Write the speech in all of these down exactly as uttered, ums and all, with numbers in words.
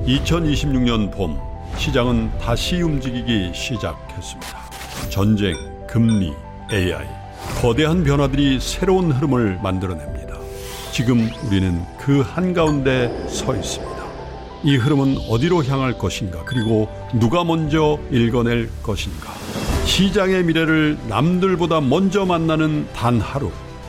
이천이십육 년 봄, 시장은 다시 움직이기 시작했습니다. 전쟁, 금리, 에이아이, 거대한 변화들이 새로운 흐름을 만들어냅니다. 지금 우리는 그 한가운데 서 있습니다. 이 흐름은 어디로 향할 것인가, 그리고 누가 먼저 읽어낼 것인가. 시장의 미래를 남들보다 먼저 만나는 단 하루.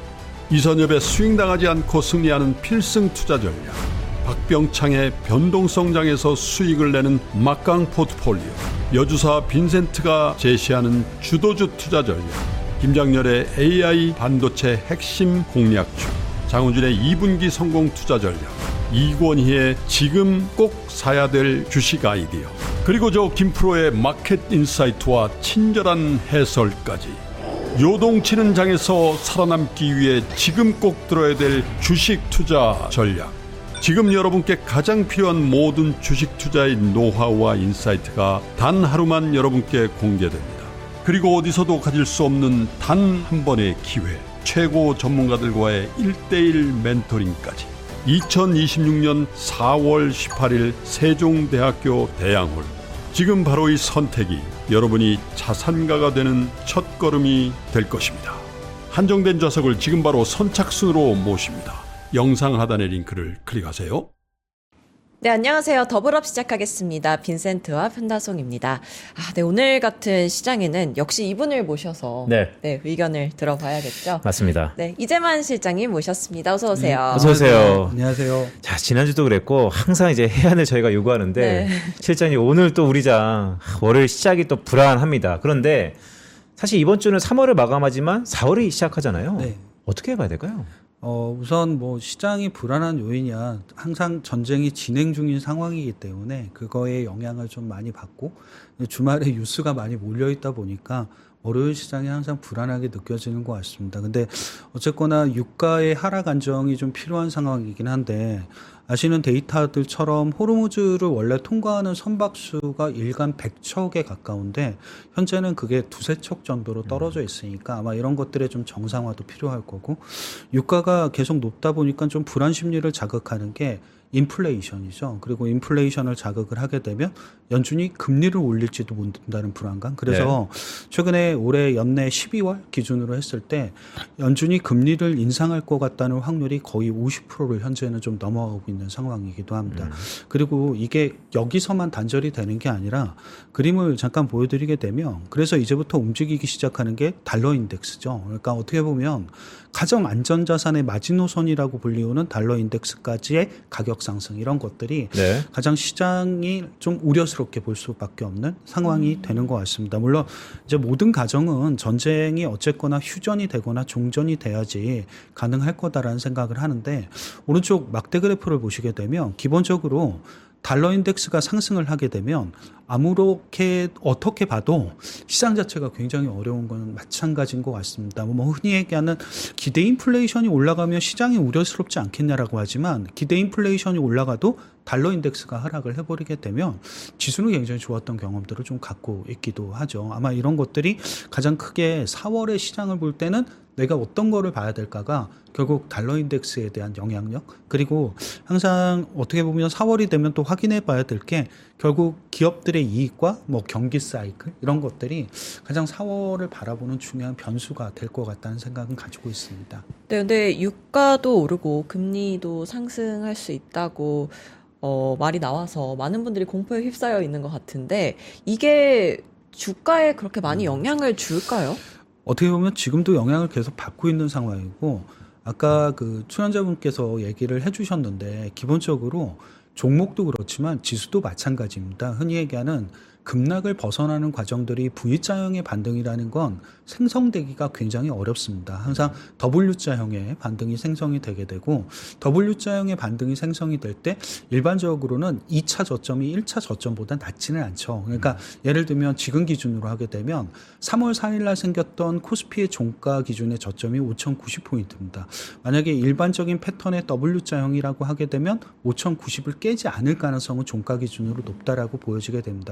이선엽의 스윙당하지 않고 승리하는 필승 투자 전략, 박병창의 변동성장에서 수익을 내는 막강 포트폴리오, 여주사 빈센트가 제시하는 주도주 투자 전략, 김장렬의 에이아이 반도체 핵심 공략주, 장훈준의 이 분기 성공 투자 전략, 이권희의 지금 꼭 사야 될 주식 아이디어, 그리고 저 김프로의 마켓 인사이트와 친절한 해설까지. 요동치는 장에서 살아남기 위해 지금 꼭 들어야 될 주식 투자 전략. 지금 여러분께 가장 필요한 모든 주식 투자의 노하우와 인사이트가 단 하루만 여러분께 공개됩니다. 그리고 어디서도 가질 수 없는 단 한 번의 기회, 최고 전문가들과의 일 대일 멘토링까지. 이천이십육 년 사월 십팔일 세종대학교 대양홀. 지금 바로 이 선택이 여러분이 자산가가 되는 첫걸음이 될 것입니다. 한정된 좌석을 지금 바로 선착순으로 모십니다. 영상 하단의 링크를 클릭하세요. 네, 안녕하세요. 더블업 시작하겠습니다. 빈센트와 편다송입니다. 아, 네, 오늘 같은 시장에는 역시 이분을 모셔서 네. 네, 의견을 들어봐야겠죠. 맞습니다. 네, 이재만 실장님 모셨습니다. 어서 오세요. 네, 어서 오세요. 안녕하세요. 자, 지난주도 그랬고 항상 이제 해안을 저희가 요구하는데 네. 실장님 오늘 또 우리 장 월요일 시작이 또 불안합니다. 그런데 사실 이번 주는 삼월을 마감하지만 사월이 시작하잖아요. 네. 어떻게 봐야 될까요? 어, 우선 뭐 시장이 불안한 요인이야 항상 전쟁이 진행 중인 상황이기 때문에 그거에 영향을 좀 많이 받고 주말에 뉴스가 많이 몰려 있다 보니까 월요일 시장이 항상 불안하게 느껴지는 것 같습니다. 근데 어쨌거나 유가의 하락 안정이 좀 필요한 상황이긴 한데 아시는 데이터들처럼 호르무즈를 원래 통과하는 선박수가 일간 백척에 가까운데 현재는 그게 두세 척 정도로 떨어져 있으니까 아마 이런 것들의 좀 정상화도 필요할 거고 유가가 계속 높다 보니까 좀 불안 심리를 자극하는 게 인플레이션이죠. 그리고 인플레이션을 자극을 하게 되면 연준이 금리를 올릴지도 모른다는 불안감. 그래서 네. 최근에 올해 연내 십이월 기준으로 했을 때 연준이 금리를 인상할 것 같다는 확률이 거의 오십 퍼센트를 현재는 좀 넘어가고 있는 상황이기도 합니다. 음. 그리고 이게 여기서만 단절이 되는 게 아니라 그림을 잠깐 보여드리게 되면 그래서 이제부터 움직이기 시작하는 게 달러 인덱스죠. 그러니까 어떻게 보면 가장 안전자산의 마지노선이라고 불리우는 달러 인덱스까지의 가격 상승 이런 것들이 네. 가장 시장이 좀 우려스럽게 볼 수밖에 없는 상황이 음. 되는 것 같습니다. 물론 이제 모든 가정은 전쟁이 어쨌거나 휴전이 되거나 종전이 돼야지 가능할 거다라는 생각을 하는데 오른쪽 막대 그래프를 보시게 되면 기본적으로 달러 인덱스가 상승을 하게 되면 아무렇게 어떻게 봐도 시장 자체가 굉장히 어려운 건 마찬가지인 것 같습니다. 뭐 흔히 얘기하는 기대 인플레이션이 올라가면 시장이 우려스럽지 않겠냐라고 하지만 기대 인플레이션이 올라가도 달러 인덱스가 하락을 해버리게 되면 지수는 굉장히 좋았던 경험들을 좀 갖고 있기도 하죠. 아마 이런 것들이 가장 크게 사월의 시장을 볼 때는 내가 어떤 거를 봐야 될까가 결국 달러 인덱스에 대한 영향력 그리고 항상 어떻게 보면 사월이 되면 또 확인해 봐야 될 게 결국 기업들의 이익과 뭐 경기 사이클 이런 것들이 가장 사월을 바라보는 중요한 변수가 될 것 같다는 생각은 가지고 있습니다. 네, 근데 유가도 오르고 금리도 상승할 수 있다고 어, 말이 나와서 많은 분들이 공포에 휩싸여 있는 것 같은데 이게 주가에 그렇게 많이 영향을 줄까요? 어떻게 보면 지금도 영향을 계속 받고 있는 상황이고 아까 그 출연자분께서 얘기를 해주셨는데 기본적으로 종목도 그렇지만 지수도 마찬가지입니다. 흔히 얘기하는 급락을 벗어나는 과정들이 V자형의 반등이라는 건 생성되기가 굉장히 어렵습니다. 항상 W자형의 반등이 생성이 되게 되고 W자형의 반등이 생성이 될 때 일반적으로는 이 차 저점이 일 차 저점보다 낮지는 않죠. 그러니까 예를 들면 지금 기준으로 하게 되면 삼월 사일 날 생겼던 코스피의 종가 기준의 저점이 오천구십 포인트입니다. 만약에 일반적인 패턴의 W자형이라고 하게 되면 오천구십을 깨지 않을 가능성은 종가 기준으로 높다라고 보여지게 됩니다. 다만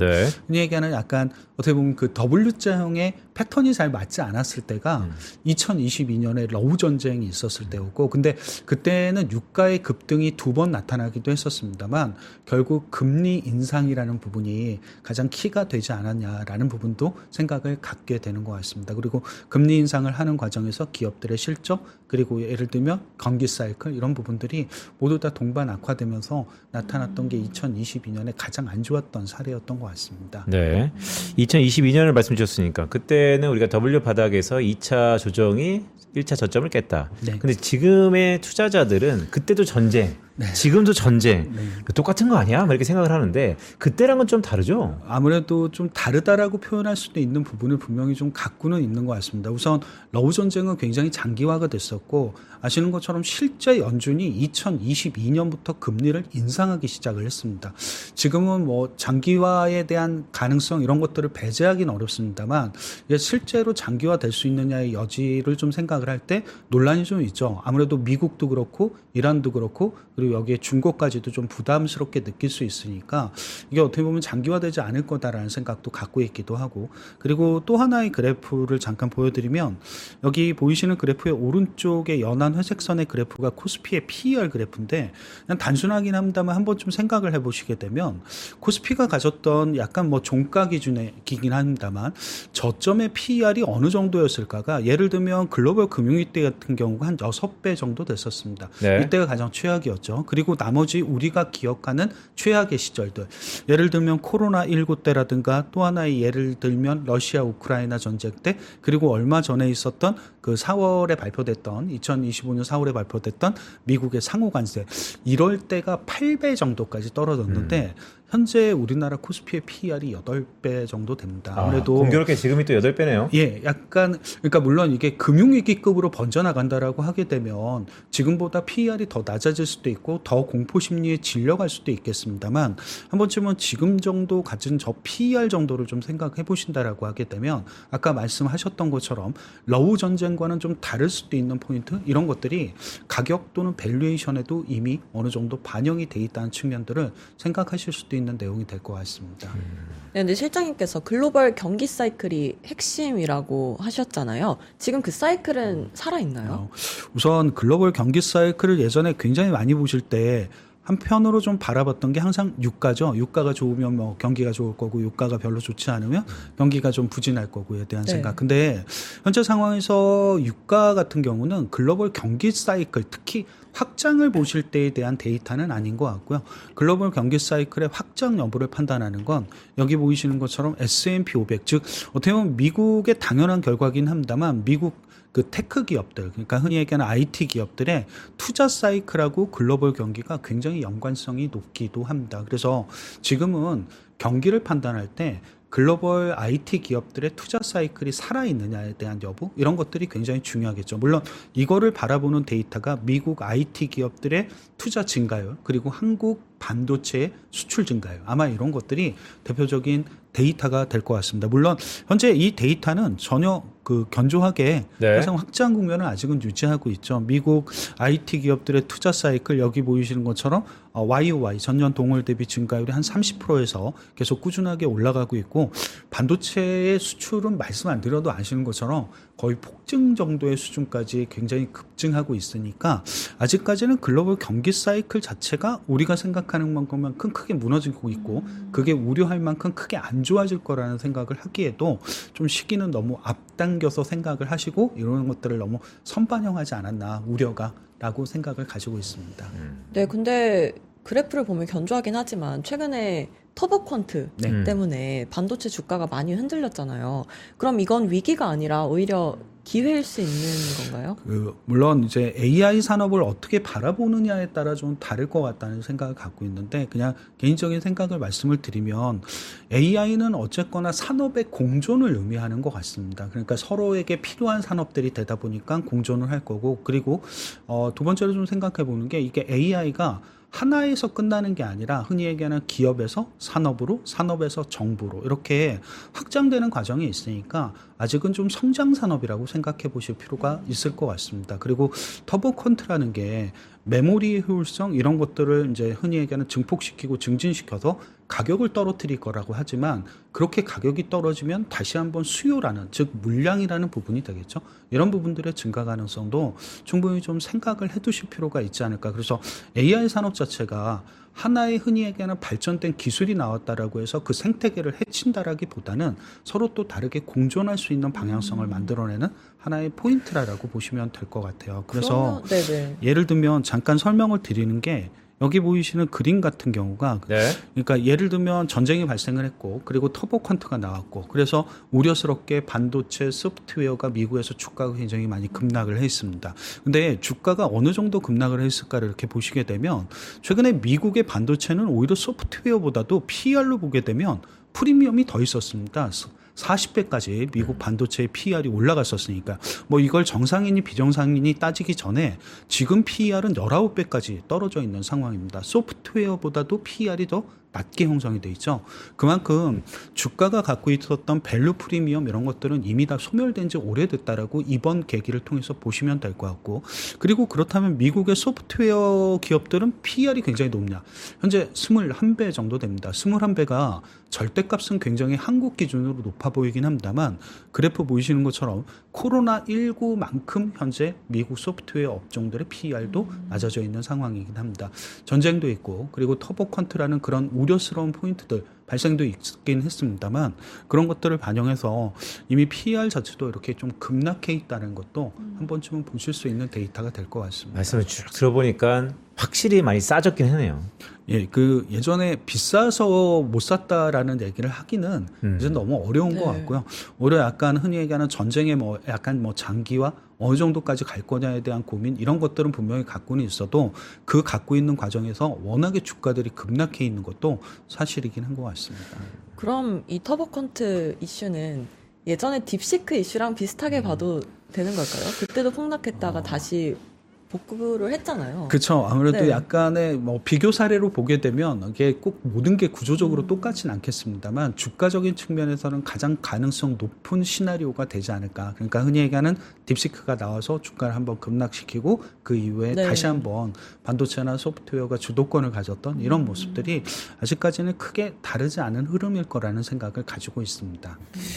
네. 흔히 얘기하는 약간 어떻게 보면 그 W자형의 패턴이 잘 맞지 않았을 때가 음. 이천이십이 년에 러우 전쟁이 있었을 때였고, 근데 그때는 유가의 급등이 두 번 나타나기도 했었습니다만 결국 금리 인상이라는 부분이 가장 키가 되지 않았냐라는 부분도 생각을 갖게 되는 것 같습니다. 그리고 금리 인상을 하는 과정에서 기업들의 실적, 그리고 예를 들면 경기 사이클 이런 부분들이 모두 다 동반 악화되면서 나타났던 게 이천이십이 년에 가장 안 좋았던 사례였던 것 같습니다. 네, 이천이십이 년을 말씀 주셨으니까 그때는 우리가 W 바닥에서 이 차 조정이 일 차 저점을 깼다. 네. 근데 지금의 투자자들은 그때도 전쟁, 네. 지금도 전쟁, 네. 똑같은 거 아니야? 이렇게 생각을 하는데 그때랑은 좀 다르죠? 아무래도 좀 다르다라고 표현할 수도 있는 부분을 분명히 좀 갖고는 있는 것 같습니다. 우선 러우 전쟁은 굉장히 장기화가 됐었고, 아시는 것처럼 실제 연준이 이천이십이 년부터 금리를 인상하기 시작을 했습니다. 지금은 뭐 장기화에 대한 가능성 이런 것들을 배제하기는 어렵습니다만 실제로 장기화 될 수 있느냐의 여지를 좀 생각을 할 때 논란이 좀 있죠. 아무래도 미국도 그렇고 이란도 그렇고 그리고 여기에 중국까지도 좀 부담스럽게 느낄 수 있으니까 이게 어떻게 보면 장기화되지 않을 거다라는 생각도 갖고 있기도 하고, 그리고 또 하나의 그래프를 잠깐 보여드리면 여기 보이시는 그래프의 오른쪽에 연한 회색선의 그래프가 코스피의 피이알 그래프인데, 그냥 단순하긴 합니다만 한번 좀 생각을 해보시게 되면 코스피가 가졌던 약간 뭐 종가 기준이긴 합니다만 저점의 피이알이 어느 정도였을까가, 예를 들면 글로벌 금융위기 같은 경우가 한 여섯 배 정도 됐었습니다. 네. 이때가 가장 최악이었죠. 그리고 나머지 우리가 기억하는 최악의 시절들, 예를 들면 코로나십구 때라든가 또 하나의 예를 들면 러시아 우크라이나 전쟁 때, 그리고 얼마 전에 있었던 그 사월에 발표됐던 이천이십오 년 사월에 발표됐던 미국의 상호관세, 이럴 때가 팔 배 정도까지 떨어졌는데 음. 현재 우리나라 코스피의 피이알이 여덟 배 정도 됩니다. 아무래도 아, 공교롭게 지금이 또 여덟 배네요. 예, 약간 그러니까 물론 이게 금융위기급으로 번져나간다라고 하게 되면 지금보다 피이알이 더 낮아질 수도 있고 더 공포 심리에 질려갈 수도 있겠습니다만, 한 번쯤은 지금 정도 가진 저 피이알 정도를 좀 생각해 보신다라고 하게 되면 아까 말씀하셨던 것처럼 러우 전쟁과는 좀 다를 수도 있는 포인트, 이런 것들이 가격 또는 밸류에이션에도 이미 어느 정도 반영이 돼 있다는 측면들을 생각하실 수도 있는 있는 내용이 될 것 같습니다. 네, 근데 실장님께서 글로벌 경기 사이클이 핵심이라고 하셨잖아요. 지금 그 사이클은 살아있나요? 어, 우선 글로벌 경기 사이클을 예전에 굉장히 많이 보실 때 한편으로 좀 바라봤던 게 항상 유가죠. 유가가 좋으면 뭐 경기가 좋을 거고, 유가가 별로 좋지 않으면 경기가 좀 부진할 거고에 대한 네. 생각. 근데 현재 상황에서 유가 같은 경우는 글로벌 경기 사이클, 특히 확장을 보실 때에 대한 데이터는 아닌 것 같고요. 글로벌 경기 사이클의 확장 여부를 판단하는 건 여기 보이시는 것처럼 에스 앤 피 오백, 즉 어떻게 보면 미국의 당연한 결과긴 합니다만 미국 그 테크 기업들, 그러니까 흔히 얘기하는 아이티 기업들의 투자 사이클하고 글로벌 경기가 굉장히 연관성이 높기도 합니다. 그래서 지금은 경기를 판단할 때 글로벌 아이티 기업들의 투자 사이클이 살아있느냐에 대한 여부, 이런 것들이 굉장히 중요하겠죠. 물론 이거를 바라보는 데이터가 미국 아이티 기업들의 투자 증가율, 그리고 한국 반도체의 수출 증가율, 아마 이런 것들이 대표적인 데이터가 될 것 같습니다. 물론 현재 이 데이터는 전혀 그 견조하게 네. 가장 확장 국면을 아직은 유지하고 있죠. 미국 아이티 기업들의 투자 사이클, 여기 보이시는 것처럼 와이 오 와이 전년 동월 대비 증가율이 한 삼십 퍼센트에서 계속 꾸준하게 올라가고 있고, 반도체의 수출은 말씀 안 드려도 아시는 것처럼 거의 폭증 정도의 수준까지 굉장히 급증하고 있으니까 아직까지는 글로벌 경기 사이클 자체가 우리가 생각하는 만큼만큼 크게 무너지고 있고, 그게 우려할 만큼 크게 안 좋아질 거라는 생각을 하기에도 좀 시기는 너무 앞당겨서 생각을 하시고 이런 것들을 너무 선반영하지 않았나, 우려가 라고 생각을 가지고 있습니다. 네, 근데 그래프를 보면 견조하긴 하지만 최근에 터보 퀀트 네. 때문에 반도체 주가가 많이 흔들렸잖아요. 그럼 이건 위기가 아니라 오히려 기회일 수 있는 건가요? 그 물론 이제 에이아이 산업을 어떻게 바라보느냐에 따라 좀 다를 것 같다는 생각을 갖고 있는데, 그냥 개인적인 생각을 말씀을 드리면 에이아이는 어쨌거나 산업의 공존을 의미하는 것 같습니다. 그러니까 서로에게 필요한 산업들이 되다 보니까 공존을 할 거고, 그리고 어, 두 번째로 좀 생각해 보는 게 이게 에이아이가 하나에서 끝나는 게 아니라 흔히 얘기하는 기업에서 산업으로, 산업에서 정부로 이렇게 확장되는 과정이 있으니까 아직은 좀 성장 산업이라고 생각해 보실 필요가 있을 것 같습니다. 그리고 터보 퀀트라는 게 메모리의 효율성 이런 것들을 이제 흔히 얘기하는 증폭시키고 증진시켜서 가격을 떨어뜨릴 거라고 하지만 그렇게 가격이 떨어지면 다시 한번 수요라는 즉 물량이라는 부분이 되겠죠. 이런 부분들의 증가 가능성도 충분히 좀 생각을 해두실 필요가 있지 않을까. 그래서 에이아이 산업 자체가 하나의 흔히 얘기하는 발전된 기술이 나왔다라고 해서 그 생태계를 해친다라기보다는 서로 또 다르게 공존할 수 있는 방향성을 만들어내는 하나의 포인트라고 보시면 될 것 같아요. 그래서 그러면, 예를 들면 잠깐 설명을 드리는 게 여기 보이시는 그림 같은 경우가 네. 그러니까 예를 들면 전쟁이 발생을 했고 그리고 터보 퀀트가 나왔고 그래서 우려스럽게 반도체 소프트웨어가 미국에서 주가가 굉장히 많이 급락을 했습니다. 근데 주가가 어느 정도 급락을 했을까를 이렇게 보시게 되면 최근에 미국의 반도체는 오히려 소프트웨어보다도 피이알로 보게 되면 프리미엄이 더 있었습니다. 사십 배까지 미국 반도체의 피이알이 올라갔었으니까 뭐 이걸 정상인이 비정상인이 따지기 전에 지금 피이알은 십구 배까지 떨어져 있는 상황입니다. 소프트웨어보다도 피이알이 더 낮게 형성이 돼 있죠. 그만큼 주가가 갖고 있었던 밸류 프리미엄 이런 것들은 이미 다 소멸된 지 오래됐다라고 이번 계기를 통해서 보시면 될 것 같고 그리고 그렇다면 미국의 소프트웨어 기업들은 피이알이 굉장히 높냐. 현재 이십일 배 정도 됩니다. 이십일 배가 절대값은 굉장히 한국 기준으로 높아 보이긴 합니다만 그래프 보이시는 것처럼 코로나십구만큼 현재 미국 소프트웨어 업종들의 피이알도 낮아져 있는 상황이긴 합니다. 전쟁도 있고 그리고 터보 퀀트라는 그런 우려스러운 포인트들 발생도 있긴 했습니다만 그런 것들을 반영해서 이미 피이알 자체도 이렇게 좀 급락해 있다는 것도 음. 한 번쯤은 보실 수 있는 데이터가 될 것 같습니다. 말씀을 쭉 들어보니까 확실히 많이 싸졌긴 하네요. 예, 그 예전에 비싸서 못 샀다라는 얘기를 하기는 음. 이제 너무 어려운 네. 것 같고요. 오히려 약간 흔히 얘기하는 전쟁의 뭐 약간 뭐 장기와 어느 정도까지 갈 거냐에 대한 고민 이런 것들은 분명히 갖고는 있어도 그 갖고 있는 과정에서 워낙에 주가들이 급락해 있는 것도 사실이긴 한 것 같습니다. 그럼 이 터보 퀀트 이슈는 예전에 딥시크 이슈랑 비슷하게 음. 봐도 되는 걸까요? 그때도 폭락했다가 어. 다시 복구를 했잖아요. 그렇죠. 아무래도 네. 약간의 뭐 비교 사례로 보게 되면 이게 꼭 모든 게 구조적으로 음. 똑같지는 않겠습니다만 주가적인 측면에서는 가장 가능성 높은 시나리오가 되지 않을까. 그러니까 흔히 얘기하는 딥시크가 나와서 주가를 한번 급락시키고 그 이후에 네. 다시 한번 반도체나 소프트웨어가 주도권을 가졌던 이런 모습들이 아직까지는 크게 다르지 않은 흐름일 거라는 생각을 가지고 있습니다.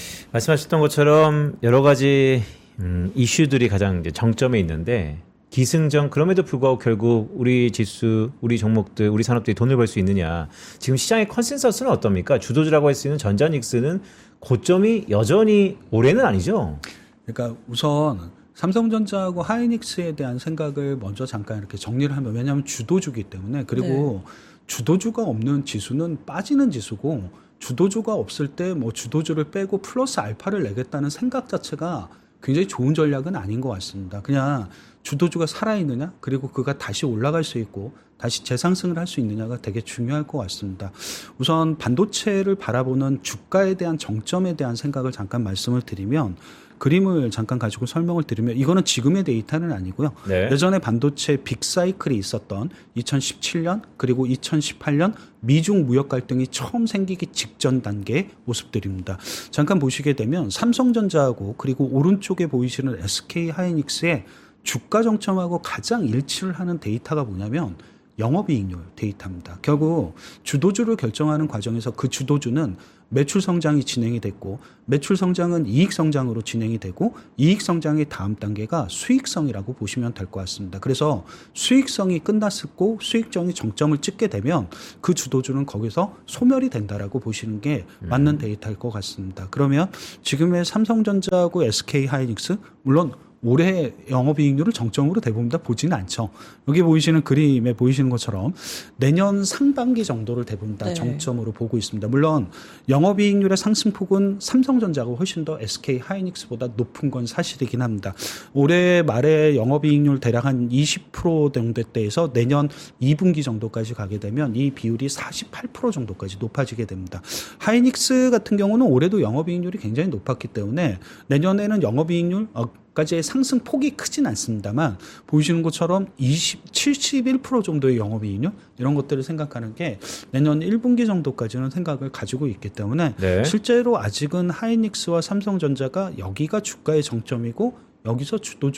말씀하셨던 것처럼 여러 가지 음, 이슈들이 가장 이제 정점에 있는데 기승전 그럼에도 불구하고 결국 우리 지수, 우리 종목들, 우리 산업들이 돈을 벌 수 있느냐. 지금 시장의 컨센서스는 어떻습니까? 주도주라고 할 수 있는 전자닉스는 고점이 여전히 올해는 아니죠? 그러니까 우선 삼성전자하고 하이닉스에 대한 생각을 먼저 잠깐 이렇게 정리를 하면 왜냐하면 주도주기 때문에 그리고 네. 주도주가 없는 지수는 빠지는 지수고 주도주가 없을 때 뭐 주도주를 빼고 플러스 알파를 내겠다는 생각 자체가 굉장히 좋은 전략은 아닌 것 같습니다. 그냥 주도주가 살아있느냐 그리고 그가 다시 올라갈 수 있고 다시 재상승을 할 수 있느냐가 되게 중요할 것 같습니다. 우선 반도체를 바라보는 주가에 대한 정점에 대한 생각을 잠깐 말씀을 드리면 그림을 잠깐 가지고 설명을 드리면 이거는 지금의 데이터는 아니고요. 네. 예전에 반도체 빅사이클이 있었던 이천십칠 년 그리고 이천십팔 년 미중 무역 갈등이 처음 생기기 직전 단계의 모습들입니다. 잠깐 보시게 되면 삼성전자하고 그리고 오른쪽에 보이시는 에스케이하이닉스의 주가 정점하고 가장 일치를 하는 데이터가 뭐냐면 영업이익률 데이터입니다. 결국 주도주를 결정하는 과정에서 그 주도주는 매출 성장이 진행이 됐고 매출 성장은 이익 성장으로 진행이 되고 이익 성장의 다음 단계가 수익성이라고 보시면 될 것 같습니다. 그래서 수익성이 끝났고 수익성이 정점을 찍게 되면 그 주도주는 거기서 소멸이 된다라고 보시는 게 맞는 데이터일 것 같습니다. 그러면 지금의 삼성전자하고 에스케이하이닉스 물론 올해 영업이익률을 정점으로 대부분 다 보지는 않죠. 여기 보이시는 그림에 보이시는 것처럼 내년 상반기 정도를 대부분 다 네. 정점으로 보고 있습니다. 물론 영업이익률의 상승폭은 삼성전자가 훨씬 더 에스케이하이닉스보다 높은 건 사실이긴 합니다. 올해 말에 영업이익률 대략 한 이십 퍼센트 정도대에서 내년 이 분기 정도까지 가게 되면 이 비율이 사십팔 퍼센트 정도까지 높아지게 됩니다. 하이닉스 같은 경우는 올해도 영업이익률이 굉장히 높았기 때문에 내년에는 영업이익률 어, 까지의 상승 폭이 크진 않습니다만 보이시는 것처럼 이십, 칠십일 퍼센트 정도의 영업이익률 이런 것들을 생각하는 게 내년 일 분기 정도까지는 생각을 가지고 있기 때문에 네. 실제로 아직은 하이닉스와 삼성전자가 여기가 주가의 정점이고 여기서 주도주가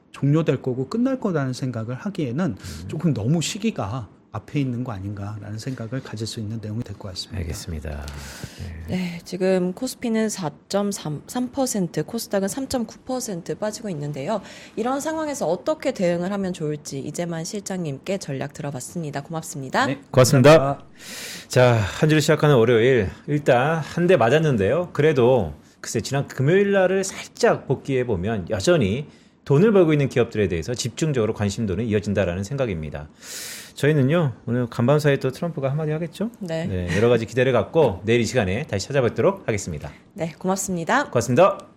종료될 거고 끝날 거라는 생각을 하기에는 조금 너무 시기가 앞에 있는 거 아닌가라는 생각을 가질 수 있는 내용이 될 것 같습니다. 알겠습니다. 네. 네, 지금 코스피는 사 점 삼 퍼센트, 코스닥은 삼 점 구 퍼센트 빠지고 있는데요. 이런 상황에서 어떻게 대응을 하면 좋을지 이재만 실장님께 전략 들어봤습니다. 고맙습니다. 네, 고맙습니다. 감사합니다. 자, 한 주를 시작하는 월요일 일단 한 대 맞았는데요. 그래도 글쎄 지난 금요일 날을 살짝 복귀해 보면 여전히 돈을 벌고 있는 기업들에 대해서 집중적으로 관심도는 이어진다라는 생각입니다. 저희는요 오늘 간밤 사이에 또 트럼프가 한마디 하겠죠? 네. 네, 여러 가지 기대를 갖고 내일 이 시간에 다시 찾아뵙도록 하겠습니다. 네, 고맙습니다. 고맙습니다.